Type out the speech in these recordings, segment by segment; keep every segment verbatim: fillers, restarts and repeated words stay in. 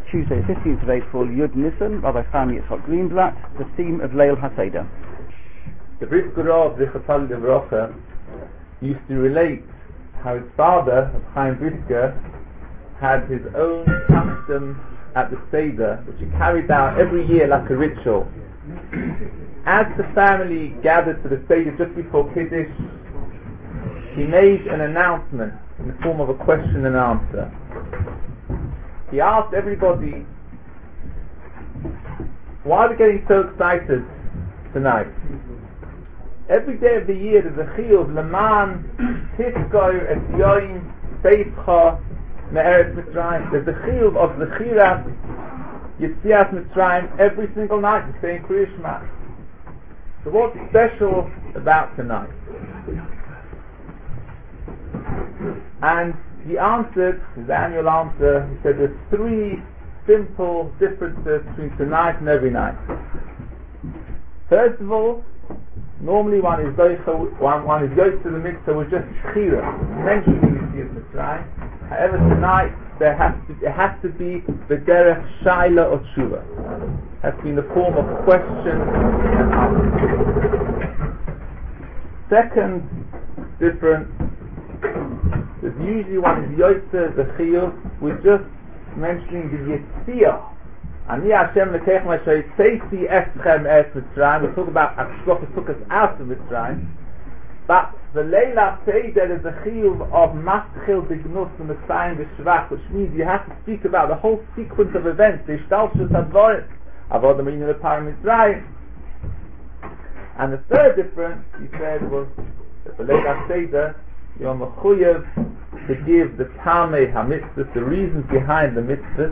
Tuesday, fifteenth of April, Yud Nisan, Rabbi Chaim Yitzchak Greenblatt, the theme of Leil HaSeder. The Brisker Rav, Zichrono Livracha, used to relate how his father, Chaim Brisker, had his own custom at the Seder, which he carried out every year like a ritual. As the family gathered to the Seder just before Kiddush, he made an announcement in the form of a question and answer. He asked everybody, why are we getting so excited tonight? Every day of the year there's a chiyuv, Leman, Tiskoy, Et Yoim, Seifcha, Me'eretz Mitzrayim. There's a chiyuv of the Chiras, Yetzias Mitzrayim, every single night, the same Kriya Shema. So what's special about tonight? And he answered, his annual answer, he said there's three simple differences between tonight and every night. First of all, normally one is one, one is goes to the mitzvah with just shchira, mentioning Yetzias Mitzrayim. However, tonight there has to it has to be the derech shaila or tshuva. It has to be in the form of question and answer. Second difference is usually one is yoytze the chiyuv with just mentioning the yetziyah. Ani Hashem lekech mashay tzeisi eschem es Mitzrayim. We talk about Hashgacha took us out of Mitzrayim, but the Leila Seder is a chiyuv of maschil dignus and Messiah v'shvach, which means you have to speak about the whole sequence of events. The ishtalshus hadvarim, avodah me'inu leparim Mitzrayim. And the third difference, he said, was that the Leila Seder you're mechuyev to give the tamei hamitzvahs, the reasons behind the mitzvahs.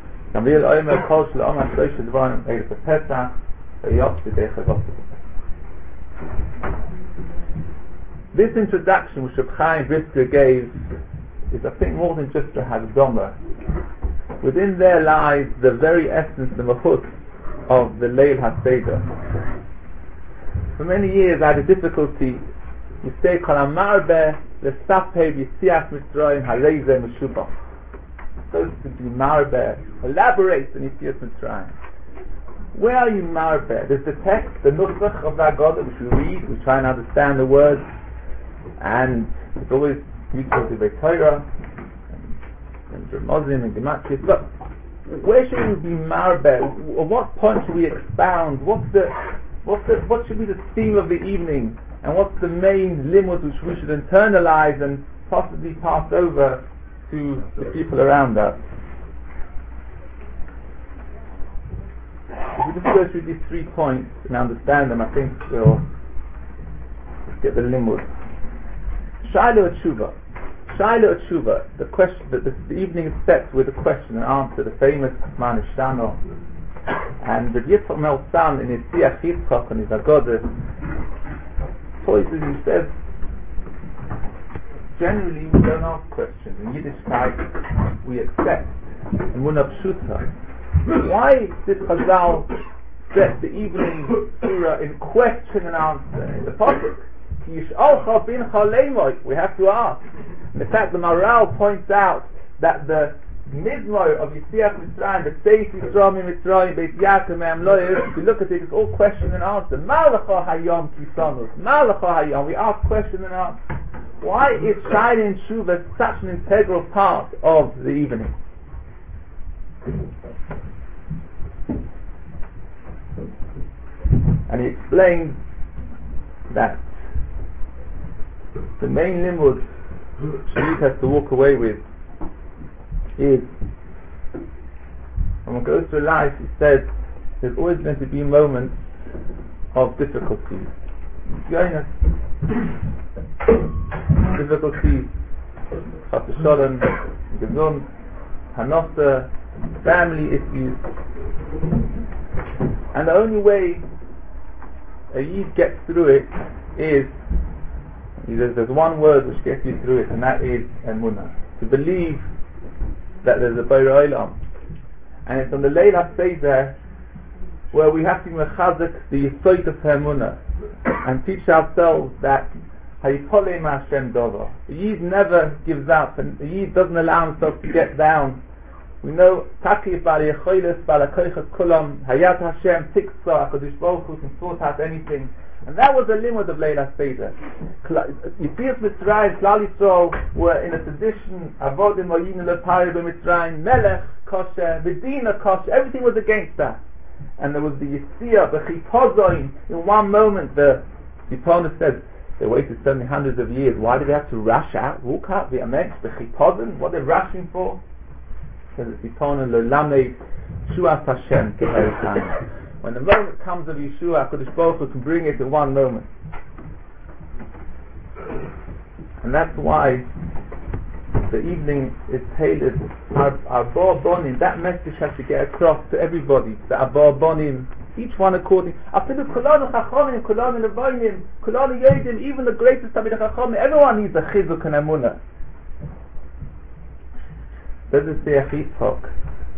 This introduction which Reb Chaim Brisker gave is, I think, more than just a Hagdama. Within there lies the very essence, the mahut of the Leil HaSeder. For many years I had a difficulty. You say Kol HaMarbeh L'Sapeh B'Yetzias Mitzrayim Harei Meshubach. Supposed to be Marbeh, elaborate on Yetzias Mitzrayim. Where are you Marbeh? There's the text, the Nusach of the Haggadah, which we read, we try and understand the words, and it's always useful to Beit Torah and Ramazim and Gematrias. But where should we be Marbeh? At what point should we expound? What's the, what's the, what should be the theme of the evening? And what's the main limud which we should internalize and possibly pass over to the people around us? If we just go through these three points and understand them, I think we'll get the limud. Shaila Tshuva. Shaila Tshuva, the question, the, the, the evening is set with a question and answer, the famous Man Shano. And the Yitzchak Melsan in his Siach Yitzchak and his Haggadah, he says, generally we don't ask questions. In Yiddishkeit we accept. And Munah Pshuta. Why did Chazal set the evening surah in question and answer? In the pasuk, Yish'alcha bincha leimoy, we have to ask. In fact, the Maral points out that the Mizmor of Yetzias Mitzrayim, the Seif Yisrael Mitzrayim, Beit Yaakov Me'am Loyer, if you look at it, it's all question and answer. Malacha Hayom Kisanus, Malacha Hayom, we ask question and answer. Why is Shaila and Tshuva such an integral part of the evening? And he explains that the main limud Shalit has to walk away with is, when one goes through life, he said, there's always going to be moments of difficulties. Difficulties, Chas Shalom, Gezund, Hanosa, family issues. And the only way a Yid gets through it is, there's, there's one word which gets you through it, and that is Emunah. To believe that there's a Borei Olam, and it's on the Leil HaSeder where we have to mechazek the Yesod of Emunah and teach ourselves that Hayipolei Ma'Hashem Dover. The Yid never gives up, and the Yid doesn't allow himself to get down We know Taki Bali Yechoiles Bala Koicha Kulam Hayat Hashem Tiksa HaKadosh Baruch Hu can sort out anything, and that was the limit of Leila Seder. Yetzias Mitzrayim, Klal Yisrael were in a tradition Avodim Vayinu Lepari B'Mitzrayim, Melech Kosher, Medina Kosher, everything was against that. And there was the Yitzia, the Chipozoin. In one moment, the Yipona said, they waited so many hundreds of years. Why did they have to rush out, walk out, the Amensh, the Chipozon? What they're rushing for? Because it's Yipona L'Lamei Shuas Hashem Ke'eretani. When the moment comes of Yeshua, HaKadosh Baruch Hu can bring it in one moment. And that's why the evening is tailored. Our, our Bar Bonim, that message has to get across to everybody. The Bar Bonim, each one according. Afilu Kulanu Chachamim, Kulanu Levonim, Kulanu Yedim, even the greatest Talmidei Chachamim, everyone needs a Chizuk and Emunah. Does it say a Yitzchok?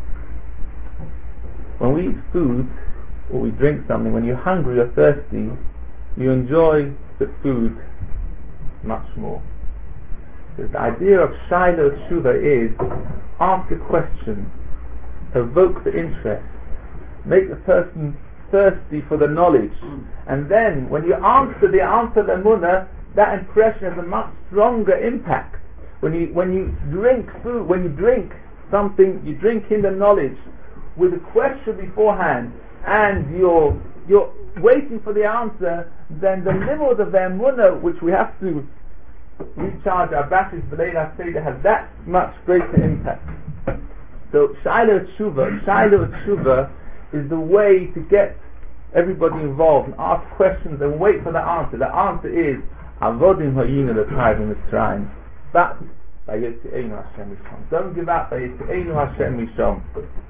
When we eat food or we drink something, when you're hungry or thirsty, you enjoy the food much more. The idea of Shiloh Tshuva is ask a question, evoke the interest, make the person thirsty for the knowledge, and then when you answer the answer the Emunah, that impression has a much stronger impact. When you when you drink food, when you drink something, you drink in the knowledge with a question beforehand, and you're you're waiting for the answer, then the level of the Emunah, which we have to recharge our batteries for Leila Seder, has that much greater impact. So Shiloh Tshuva, Shiloh Tshuva is the way to get everybody involved and ask questions and wait for the answer. The answer is Avodim Hayinu Lepari B'Mitzrayim. But Vayetzeinu Hashem Mishom. Don't give up. Vayetzeinu Hashem Mishom.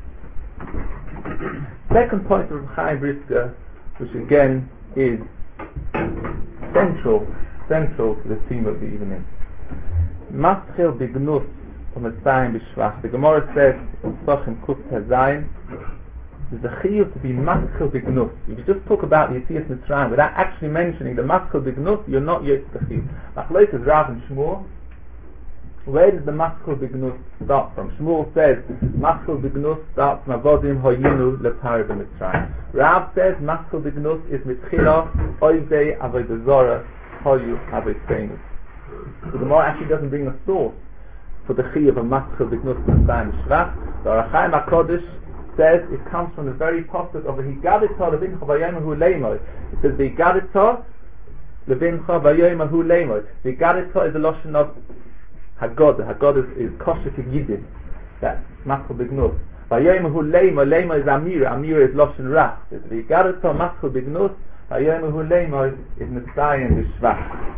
Second point of Chaim Brisker, which again is central central to the theme of the evening. Maschil Bignus U'Mitzrayim B'Shvach. The Gemara says in Sochem Kuf Tezayin, there's a chiyuv to be Maschil Bignus. If you just talk about the Yetzias Mitzrayim without actually mentioning the Maschil Bignus, you're not yet the chiyuv. Machlokes is Rav and Shmuel. Where does the Maschil Bignus start from? Shmuel says Maschil Bignus starts from Avodim Hayinu Lepari B'Mitzrayim. Rav says Maschil Bignus is Mitchila Oivei Avodah Zorah Hoyu Avodeinu. So the Gemara actually doesn't bring a source for the chiyuv of Maschil Bignus Mitzrayim Shvach. The Ohr HaChaim HaKodesh says it comes from the very pasuk of the Higadita Levincha V'Yomahu Leimod. It says the Higadita Levincha V'Yomahu Leimod. The Higadita is the lotion of Haggadah. Haggadah is, is kosher to Yidin. That's Maschil Bignus. V'Yomahu Leimod. Leimod is Amira. Amira is lotion Rach. The Higadita Maschil Bignus. V'Yomahu Leimod is Mitzrayim B'Shvach.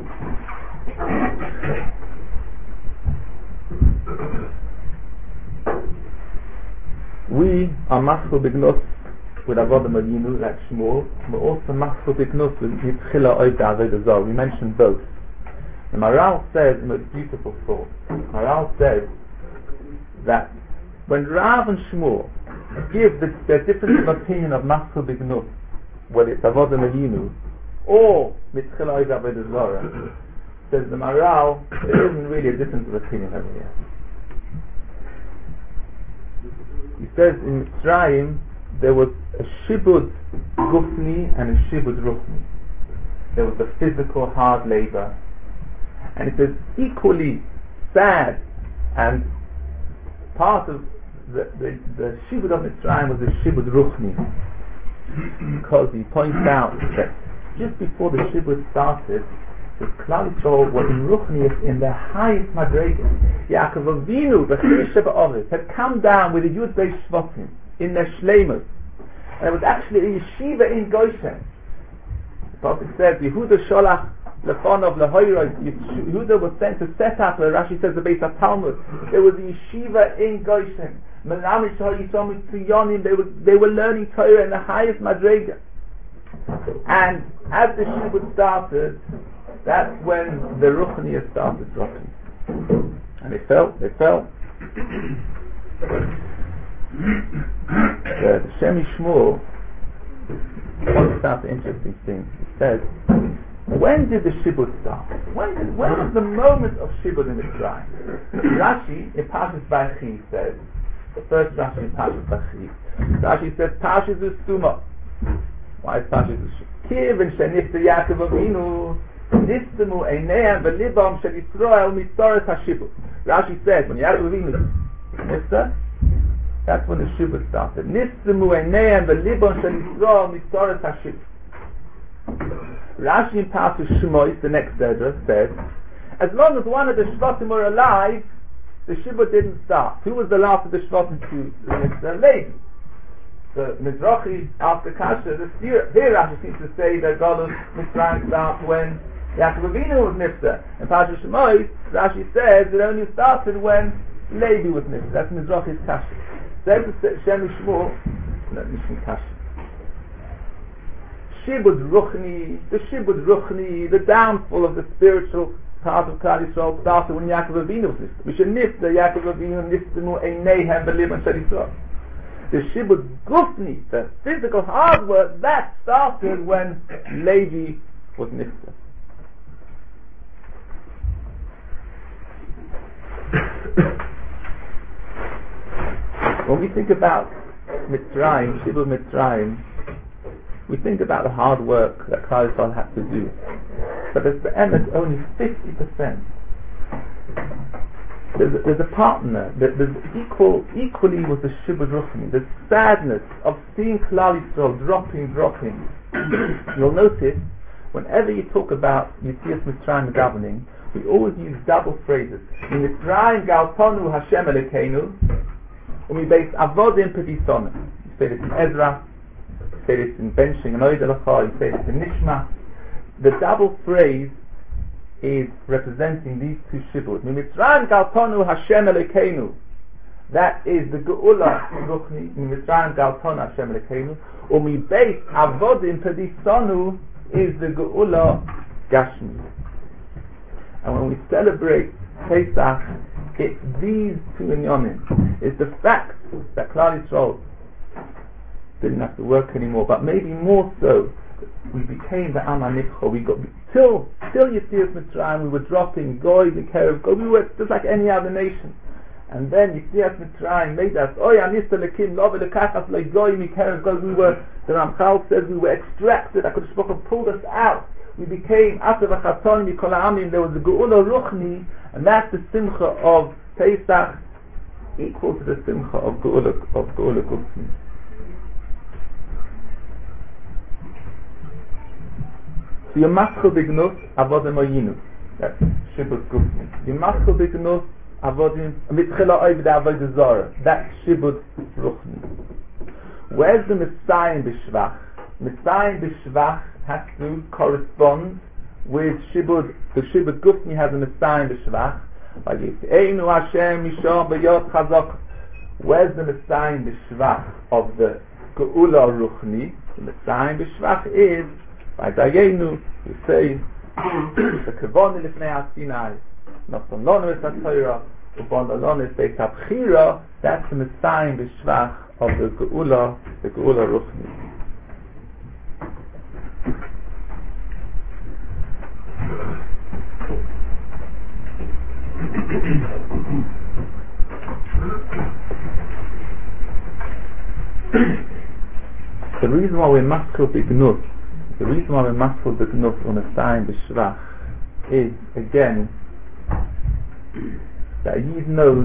We are Maschil Bignus with Avodim Hayinu, like Shmuel. We're also Maschil Bignus with Mitchila Oivei Avodah Zorah. We mentioned both. The Maral says, in a beautiful thought, Maral says that when Rav and Shmuel give the, their difference of opinion of Maschil Bignus, whether it's Avodim Hayinu or Mitchila Oivei Avodah Zorah, says the Maral, there isn't really a difference of opinion over here. He says in Mitzrayim there was a shibud gufni and a shibud ruchni. There was the physical hard labor, and it says equally sad, and part of the, the, the shibud of Mitzrayim was the shibud ruchni, because he points out that just before the shibud started, the Klal Yisrael were in Ruchnius in their highest madregas. Yaakov Avinu, the Chesed Ba'oris, had come down with the Yud Beis Shvatim in their shleimus, and it was actually a yeshiva in Goshen. The Prophet said, Yehuda Sholach Lefonov Lehoyroi. Yehuda was sent to set up. Rashi says the Beis HaTalmud. There was a yeshiva in Goshen. Melamish HaYisomim Tziyonim. They were they were learning Torah in the highest madrega. And as the shibud started, that's when the Ruchniya started dropping. And they fell, they fell. The Shemi Shmuel points out the interesting thing. He says, when did the Shibud start? When did, when was the moment of Shibud in Mitzrayim? Rashi, in Parshas Vayechi, says First Rashi in Parshas Vachi. Rashi says Parshas is Stuma. Why is Parshas is Stuma? Kivin shenifta Yaakov Avinu nistemu eineim v'libam shel Yisrael mitzoros hashibud. Rashi says when Yaakov Avinu nifta, that's when the shibud started. Nistemu eineim v'libam shel Yisrael mitzoros hashibud. Rashi in Parshas Shmos, the next Zedra, says, as long as one of the Shvatim were alive, the Shibud didn't start. Who was the last of the Shvatim to the next Levi? The Mizrachi, after Kasha, the here Rashi seems to say that Galus Mitzrayim starts when Yaakov Avinu was Nifta. In Parshas Shmos, Rashi says it only started when Levi was Nifta. That's Mizrachi's Kasha. Says Shem Shmuel, no, Mishum Kasha. Shibud Ruchni, the Shibud Ruchni, the downfall of the spiritual part of Klal Yisrael started when Yaakov Avinu was Nifta. We should Nifta, Yaakov Avinu Niftemu Eineihem B'Liban Shel Yisrael. The Shibud Gufni, the physical hard work, that started when Levi was Nifta. When we think about Mitzrayim, Shibud Mitzrayim, we think about the hard work that Klal Yisrael had to do, but there's the emet only fifty percent. There's a, there's a partner. There's equal, equally with the Shibud Ruchni. The sadness of seeing Klal Yisrael dropping, dropping. You'll notice whenever you talk about Yetzias Mitzrayim governing, we always use double phrases. In Mitzrayim galtonu Hashem Elokeinu, and we base avodim pedisonu. You say this in Ezra. You say this in benching and Oid Elocha, you say this in Nishma. The double phrase is representing these two shibud. Mitzrayim galtonu Hashem Elokeinu. That is the Geula Ruchni. Mitzrayim galtonu Hashem Elokeinu. Umi base avodim pedisonu is the Geula Gashmi. And when we celebrate Pesach, it's these two inyanim. It's the fact that Klal Yisrael didn't have to work anymore, but maybe more so, we became the Am HaNivcha. We got till till Yetzias Mitzrayim, we were dropping Goy, B'Kerev Goy. We were just like any other nation. And then Yetzias Mitzrayim made us Oy Anista Lekim Lo V'Lekachas LeGoy B'Kerev Goy. We were, the Ramchal says, we were extracted. HaKadosh Baruch Hu pulled us out. We became Asav HaChaton Mikol HaAmim. There was the Geula Ruchni, and that's the Simcha of Pesach, equal to the Simcha of Geula of Geula Gufni. So you maschel bignus avodim oyinu. That's shibud gufni. You maschel bignus avodim mitchila oiv da avodah zara. That's shibud ruchni. Where's the Messiah b'shvach? Messiah b'shvach has to correspond with shibud. The shibud gufni has a Messiah b'shvach. Einu Hashem mishor b'yot chazok. Where's the Messiah b'shvach of the geula ruchni? The Messiah b'shvach is by Dayenu, you say, the Kevon Lifnei HaSinai, Noson Lonu Es HaTorah, Ubon Lonu Es Beis HaBchira. That's the Messiah B'Shvach of the Geula, the Geula Ruchni. The reason why we must go Bignut, the reason why we must put the Gnuf on a sign b'shvach is, again, that Yid knows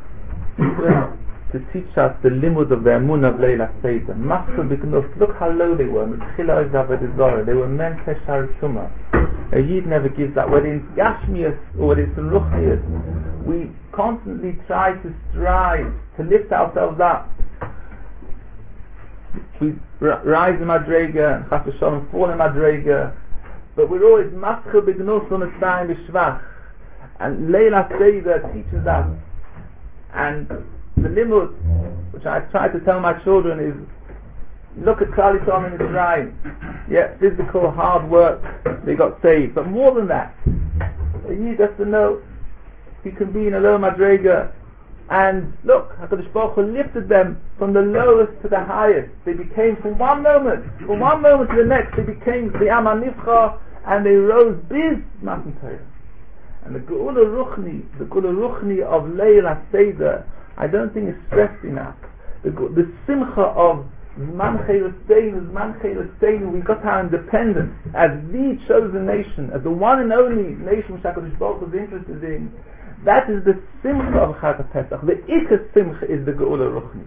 to teach us the limud of the emunah of Leila Seder. Maskul b'Gnuf, look how low they were. They were men Teshar Tumah. A Yid never gives that. Whether it's Gashmias or whether it's Ruchnias, we constantly try to strive to lift ourselves up. We r- rise in Madrega and Chas v'Shalom fall in Madrega, but we're always maschel b'gnus on the time b'shvach. And Leila Seder teaches us, and the limud which I try to tell my children is, look at Klal Yisrael in Mitzrayim. Yeah, physical hard work, they got saved, but more than that, you have to know he can be in a low Madrega. And look, HaKadosh Baruch Hu lifted them from the lowest to the highest. They became, from one moment, from one moment to the next, they became the Am HaNivcha, and they rose biz Matan Torah. And the Geula Ruchni, the Geula Ruchni of Leila Seder, I don't think it's stressed enough. The, the simcha of Zman Chayrosteinu, Zman Chayrosteinu, we got our independence as the chosen nation, as the one and only nation which HaKadosh Baruch Hu is interested in. That is the simcha of Chag HaPesach. The Ikar simcha is the Geula Ruchni.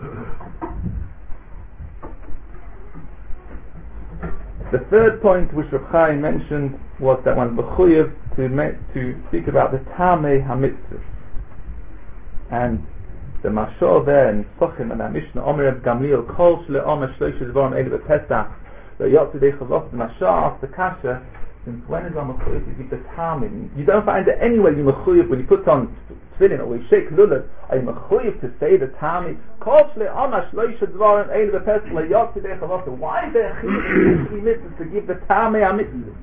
The third point which Reb Chaim mentioned was that one's mechuyev to me- to speak about the Tamei HaMitzvah. And the Mashal there in Sochim and the Mishnah, Omer Reb Gamliel, Kol Shle Omer Shlosh Zvarim Eilu B'Pesach, the Yotzidei Chavos, the Mashal asked the Kasha, since when is one mechuyev to give the Tamei? You don't find it anywhere you mechuyev when you put on tefillin or you shake lulav. Are you mechuyev to say the Tamei? Kol Shle Omer Shlosh Zvarim Eilu B'Pesach, the Yotzidei Chavos. Why is there a chiyuv to give the Tamei HaMitzvah?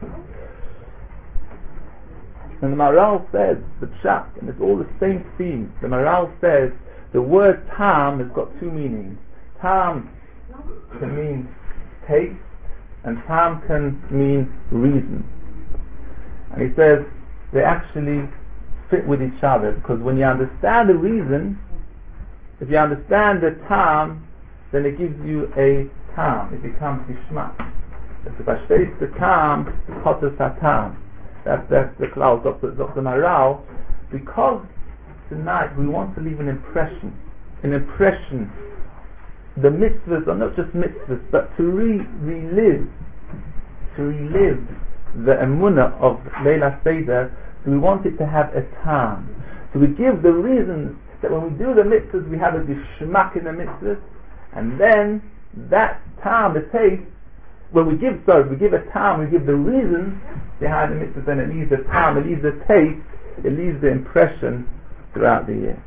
And the Maharal says, the Pshat, and it's all the same theme. The Maharal says, the word Tam has got two meanings. Tam can mean taste, and Tam can mean reason. And he says, they actually fit with each other, because when you understand the reason, if you understand the Tam, then it gives you a Tam, it becomes Gishmak. If I say the Tam, Potus HaTam. That's, that's the cloud of the, of the Maharal, because tonight we want to leave an impression, an impression. The mitzvahs are not just mitzvahs, but to re- relive, to relive the emunah of Leila Seder. So we want it to have a time. So we give the reasons that when we do the mitzvahs, we have a gishmak in the mitzvahs, and then that time, the taste. When we give, sorry, we give a time, we give the reason behind the mitzvah, then it leaves the time, it leaves the taste, it leaves the impression throughout the year.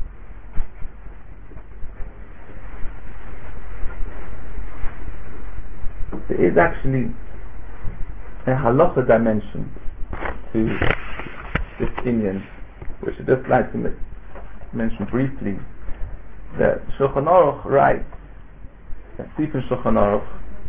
There is actually a halacha dimension to this Indian, which I'd just like to m- mention briefly. That Shulchan Aruch writes, that Sefer Shulchan Aruch,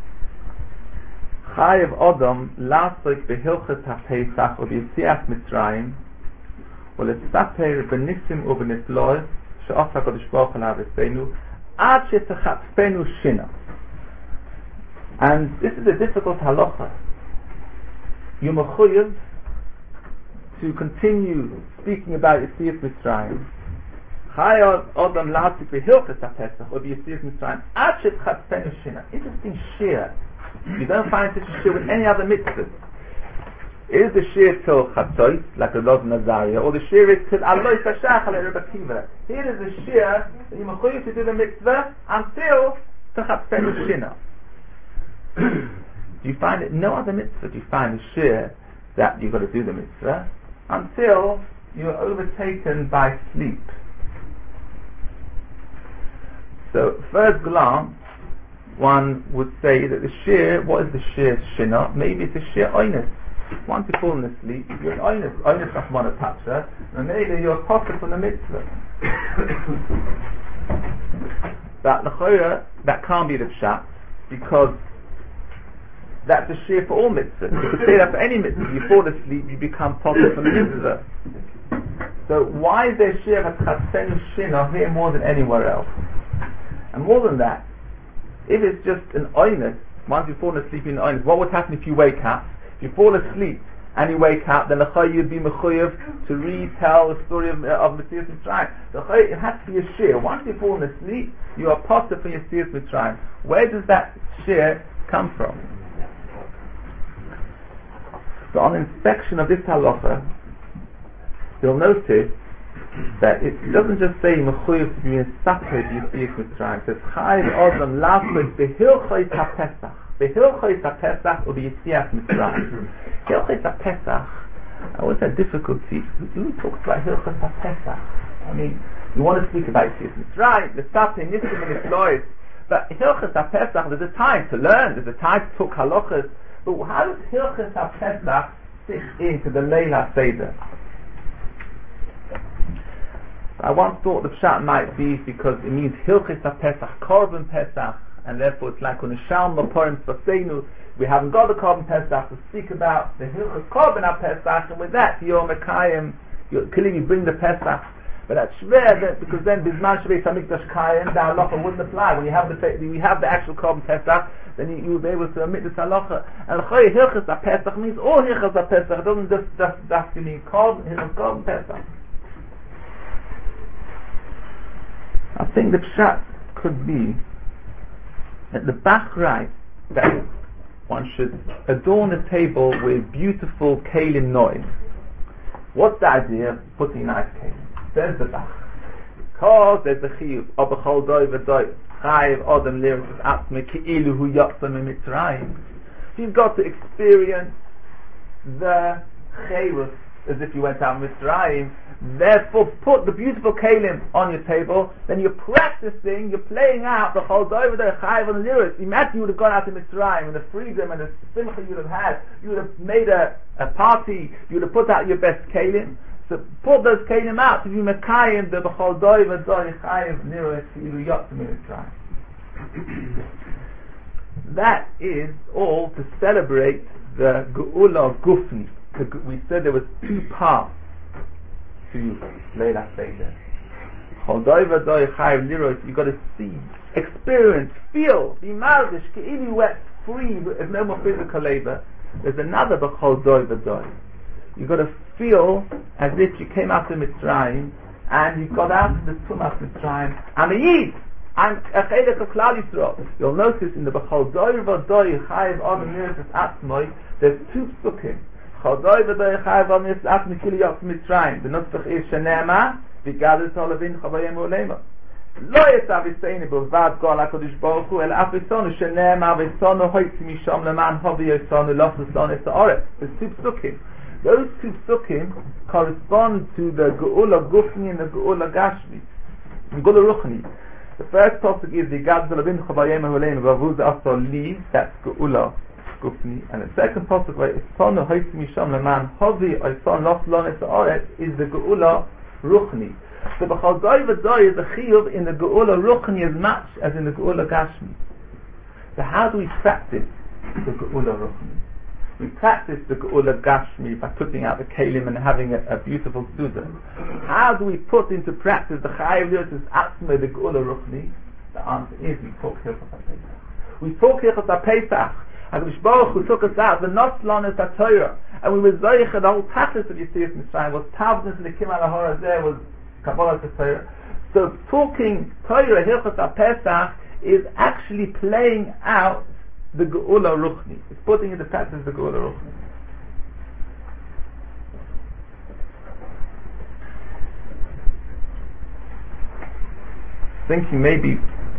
Chayev Odom Lasok Behilchet HaPesach or B'Yetzias Mitzrayim U'Letzaper B'Nisim U'B'Nifloi She'osa HaKadosh Baruch Hu L'Aviseinu Ad She'Techatfenu Shina. And this is a difficult halacha. You're mechuyev to continue speaking about Yetzias Mitzrayim. Chayev Odom Lasok Behilchet HaPesach or B'Yetzias Mitzrayim Ad She'Techatfenu Shina. Interesting shir. You don't find such a shir with any other mitzvah. Is the shir till Chatzos, like the Lord Nazariah, or the shir is till Alois Hashach al Rebbe Akiva? Here is the shir that you mechuyev to do the mitzvah until Techatzfenu Shina. Do you find it no other mitzvah? Do you find a shir that you've got to do the mitzvah until you're overtaken by sleep? So, first glance, one would say that the shir, what is the shir shina? Maybe it's a shir oinus. Once you're falling asleep, you're an oinus. Oinus doesn't want to touch her, and maybe you're a pocket from the mitzvah. But l'chora, that can't be the pshat, because that's a shir for all mitzvahs. You could say that for any mitzvah. You fall asleep, you become pocket from the mitzvah. So why is there shir at chatzenu shina here more than anywhere else? And more than that, if it's just an oinus, once you've fallen asleep in oinus, what would happen if you wake up? If you fall asleep and you wake up, then l'chai you'd be mechuyev to retell the story of uh, of Yetzias Mitzrayim. L'chai, it has to be a shir. Once you've fallen asleep, you are potter for Yetzias Mitzrayim. Where does that shir come from? So on inspection of this halacha, you'll notice that it doesn't just say mechuyev to be in sapeh Yetzias Mitzrayim. It says chayiv odom lasok behilchos haPesach, behilchos haPesach or b'Yetzias Mitzrayim. Hilchos haPesach. I always had difficulty. Who talks about hilchos haPesach? I mean, you want to speak about Yetzias Mitzrayim, the sapeh nisim and niflois, but hilchos haPesach. There's a time to learn. There's a time to talk halachas. But how does hilchos haPesach fit into the Leila Seder? I once thought the pshat might be because it means Hilchis HaPesach, Korban Pesach, and therefore it's like on a Shalom Laporim Sfasenu, we haven't got the Korban Pesach to speak about the Hilchis Korban HaPesach, and with that you're Mekayim, you clearly bring the Pesach. But that's shver, that because then Bisman Shvei Samikdash Kayan, the halacha wouldn't apply. When you have the we have the actual Korban Pesach, then you, you will be able to omit this halacha. And L'choi Hilchas HaPesach means all Hilchas HaPesach. It doesn't just just just mean Korban Hilchas Korban Pesach. I think the pshat could be that the Bach writes that one should adorn a table with beautiful kalim noise. What's the idea of putting nice kalim? There's the Bach. Because there's the chiyuv of the chol doi v'doi chayiv odem liris atzme ki'ilu hu yotzam mitzrayim. You've got to experience the chayus as if you went out of Mitzrayim. Therefore, put the beautiful kalim on your table. Then you're practicing, you're playing out the chol doi v'doi chayiv odem liris. Imagine you would have gone out to Mitzrayim and the freedom and the simcha you would have had. You would have made a, a party. You would have put out your best kalim. So put those kalim out to be mekayim the b'chol doi v'doi chayiv liris ilu yotzam mitzrayim. That is all to celebrate the Geula Gufni. We said there was two parts to Leila Seder. Chol doi v'doi chayiv liris. You got to see, experience, feel, be maldish, ke'ilu wet, free, with no more physical labor. There's another b'chol doi v'doi. You got to feel as if you came out of Mitzrayim and you got out of the Tumah of Mitzrayim. I'm a Yid. I'm a Chedek of Klal Yisrael. You'll notice in the B'chol Doi V'doi Chayiv Odom Niris Atzmoi, there's two psukim. B'chol Doi V'doi Chayiv Odom Niris Atzmoi Kili Yotz Mitzrayim. The Nutzach is Shenema V'gadol Tolavin Chavayim Ulema. Lo Yesav Yiseini B'vad Gol HaKadosh Baruch Hu El Af Yisonu Shenema V'yisonu Hoitzi Misham Leman Hovi Yisonu Los Yisonu Esa'oret. There's two psukim. Those two psukim correspond to the Geula Gufni and the Geula Gashmi, the Geula Ruchni. The first pasuk is the Gad Zalabin Chabayim Hulein Vavuz Asol Li. That's Geula Gufni, and the second pasuk where Isonu Hoitzi Misham Leman Hovi Oison Los Lones Oret is the Geula Ruchni. So the B'chol Doi V'doi is a chiyuv in the Geula Ruchni as much as in the Geula Gashmi. So how do we practice the Geula Ruchni? We practice the Geula Gashmi by putting out the kalim and having a, a beautiful suda. How do we put into practice the Chayiv Liris Atzmei, the Geula Ruchni? The answer is we talk Hilchos HaPesach. We talk Hilchos HaPesach. HaKadosh Baruch Hu took us out, the Noslan is HaTorah, and we were Zoyich, the whole tachlis of Yetzias Mitzrayim was Tavnus and the Kim Al-Hora there was Kabbalah HaTorah. So talking Torah, Hilchos HaPesach, is actually playing out the Geula Ruchni. It's putting into practice the Geula Ruchni. Thinking maybe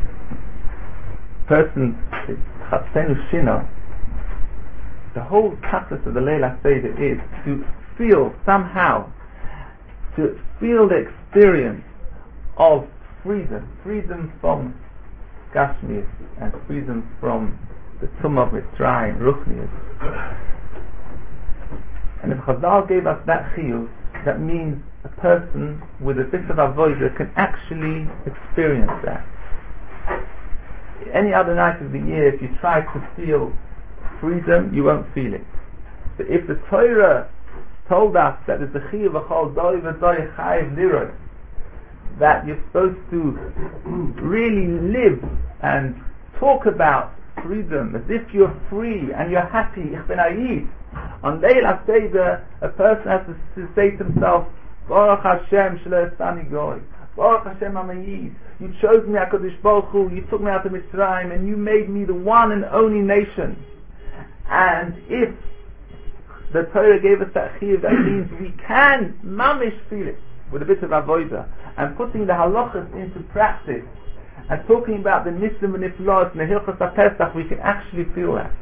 person Chatzenu Shina, the whole practice of the Leila Seder is to feel somehow, to feel the experience of freedom, freedom from Gashmias and freedom from the Tumah of Mitzrayim, Ruchnius. And if Chazal gave us that chiyuv, that means a person with a bit of avodah can actually experience that. Any other night of the year, if you try to feel freedom, you won't feel it. But if the Torah told us that there's a chiyuv v'chol doi v'doi chayiv liros, that you're supposed to really live and talk about freedom as if you're free and you're happy. Ich bin a Yid. On Leila Seder, a person has to, to say to himself, Baruch Hashem shelo esani goy. Baruch Hashem I'm a Yid. You chose me, HaKadosh Baruch Hu. You took me out of Mitzrayim and you made me the one and only nation. And if the Torah gave us that chiyuv, that means we can mamish feel it with a bit of avodah and putting the halachas into practice. And talking about the Nisim and Niflos and the Hilchos HaPesach, we can actually feel that.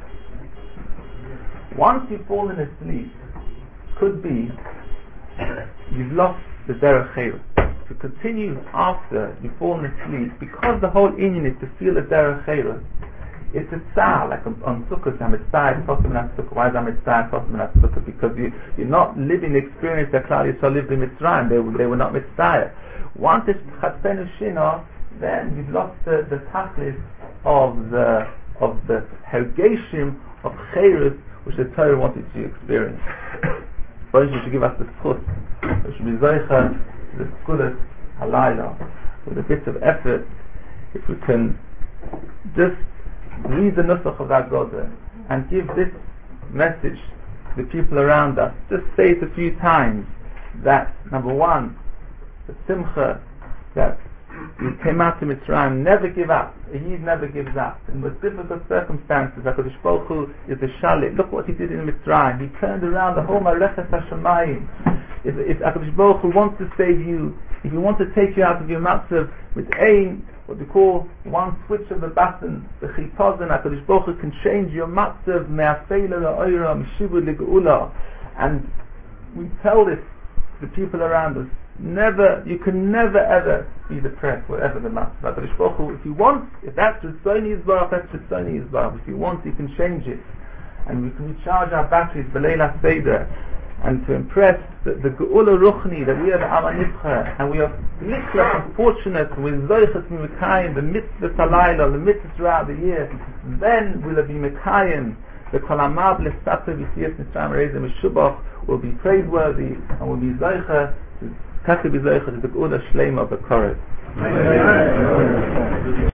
Once you've fallen asleep, could be you've lost the Derech Cherus. To continue after you've fallen asleep, because the whole inyan is to feel the Derech Cherus, it's a tzar, like on, on Sukkot, Hamitzvah, Tosim and Sukkot. Why is Hamitzvah, Tosim and Sukkot? Because you, you're not living the experience that Klal Yisrael lived in Mitzrayim. They, they were not Mitzvah. Once it's Chatzenu Shino, then you've lost the, the tachlis of the of the hergeshim of cherus which the Torah wanted to experience. First, you should give us the schus. We should be zeicha the schus halayla, with a bit of effort, if we can just read the nusach of that Goda and give this message to the people around us, just say it a few times, that number one, the simcha that we came out to Mitzrayim, never give up. A Yid never gives up. In the difficult circumstances, HaKadosh Baruch Hu is the shalit. Look what he did in Mitzrayim. He turned around the whole Mareches HaShamayim. If, if HaKadosh Baruch Hu wants to save you, if he wants to take you out of your matzav with aim, what we call one switch of the button, the chitazon, HaKadosh Baruch Hu can change your matzav me'afeila la'oira mishivu ligeula. And we tell this to the people around us. Never, you can never ever be depressed, whatever the matter. HaKadosh Baruch Hu, if you want, if that's Ritzoni Yisbarach, that's Ritzoni Yisbarach. If you want, you can change it, and we can recharge our batteries b'leila seder, and to impress the, the Geula Ruchni that we are the Am HaNibcha, and we are lichla and fortunate with Zoichas Mekayim, the mitzvah talayla, the mitzvahs throughout the year. Then we'll be Mekayim. The Kolamab L'Sata V'Siyas Mitzrayim Reizim Meshubach will be praiseworthy and will be Zoicha. Kach be Zoicha to the Geula Shleima of the Korah.